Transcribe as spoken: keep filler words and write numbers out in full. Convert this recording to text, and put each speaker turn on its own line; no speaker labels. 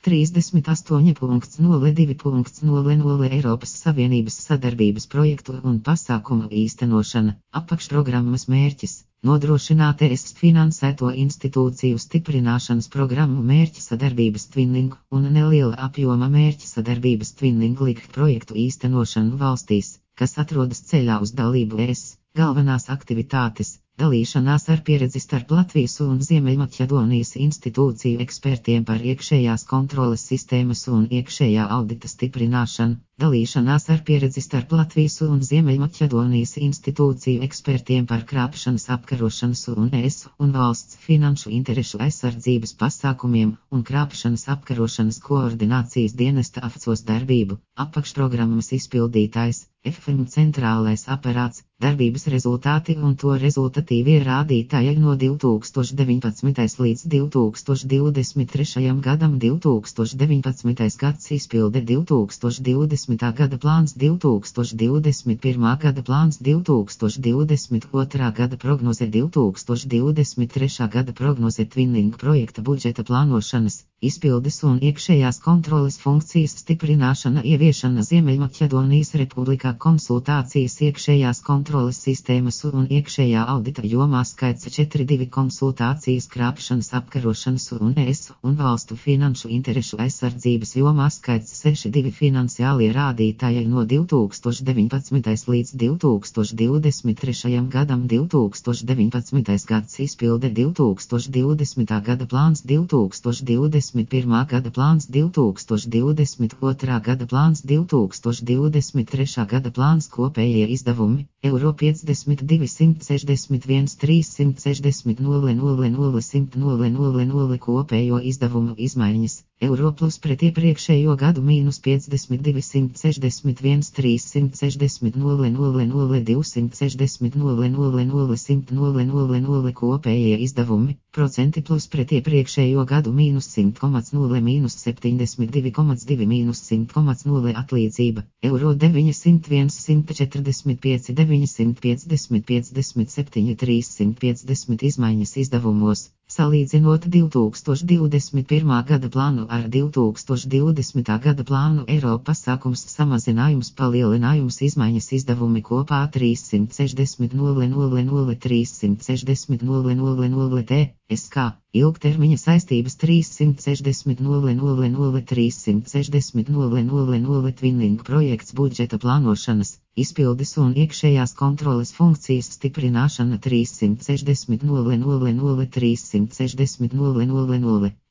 trīsdesmit astoņi nulle divi nulle nulle Eiropas Savienības sadarbības projektu un pasākumu īstenošana. Apakšprogrammas mērķis – nodrošināt ES finansēto institūciju stiprināšanas programmu mērķi sadarbības twinning un neliela apjoma mērķi sadarbības twinning likt projektu īstenošanu valstīs, kas atrodas ceļā uz dalību ES. Galvenās aktivitātes – dalīšanās ar pieredzi starp Latvijas un Ziemeļmaķedonijas institūciju ekspertiem par iekšējās kontroles sistēmas un iekšējā audita stiprināšanu, dalīšanās ar pieredzi starp Latvijas un Ziemeļmaķedonijas institūciju ekspertiem par krāpšanas apkarošanas un ES un valsts finanšu interešu aizsardzības pasākumiem un krāpšanas apkarošanas koordinācijas dienesta AFCOS darbību, apakšprogrammas izpildītājs, F M centrālais aparāts, darbības rezultāti un to rezultatīvie rādītāji no divi tūkstoši deviņpadsmitais līdz divi tūkstoši divdesmit trešajam gadam divi tūkstoši deviņpadsmitais gads izpilde divi tūkstoši divdesmitā gada plāns divi tūkstoši divdesmit pirmā gada plāns divi tūkstoši divdesmit otrā gada prognoze divi tūkstoši divdesmit trešā gada prognoze twinning projekta budžeta plānošanas, izpildes un iekšējās kontroles funkcijas stiprināšana ieviešana Ziemeļmaķedonijas republikā konsultācijas iekšējās kontroles sistēmas un iekšējā audita jomā skaits četri divi konsultācijas krāpšanas apkarošanas un ES un valstu finanšu interešu aizsardzības jomā skaits seši divi finansiālie rādītāji no divi tūkstoši deviņpadsmitais līdz divi tūkstoši divdesmit trešajam gadam divi tūkstoši deviņpadsmitais gads izpilde divi tūkstoši divdesmitā gada plāns divi tūkstoši divdesmit pirmā gada plāns divi tūkstoši divdesmit otrā gada plāns divi tūkstoši divdesmit trešā gada plāns kopējie izdevumi eiro piecdesmit divi simti sešdesmit viens trīssimt sešdesmit nulle nulle nulle simt nulle nulle nulle kopējo izdevumu izmaiņas eiro plus pret iepriekšējo gadu mīnus piecdesmit divi simti sešdesmit viens trīssimt sešdesmit nulle nulle nulle divsimt sešdesmit nulle nulle nulle simt nulle nulle nulle kopējie izdevumi procenti plus pret iepriekšējo gadu mīnus simt nulle mīnus septiņdesmit divi divi mīnus simt nulle atlīdzība eiro deviņsimt viens simt četrdesmit pieci deviņsimt piecdesmit piecdesmit septiņi trīssimt piecdesmit izmaiņas izdevumos. Salīdzinot divi tūkstoši divdesmit pirmā gada plānu ar divi tūkstoši divdesmitā gada plānu eiro pasākums samazinājums palielinājums izmaiņas izdevumi kopā trīssimt sešdesmit nulle nulle nulle trīssimt sešdesmit nulle nulle nulle T, S K, ilgtermiņa saistības trīssimt sešdesmit nulle nulle nulle trīssimt sešdesmit nulle nulle nulle twinning projekts budžeta plānošanas, izpildes un iekšējās kontroles funkcijas stiprināšana trīssimt sešdesmit nulle nulle nulle trīssimt sešdesmit nulle nulle nulle.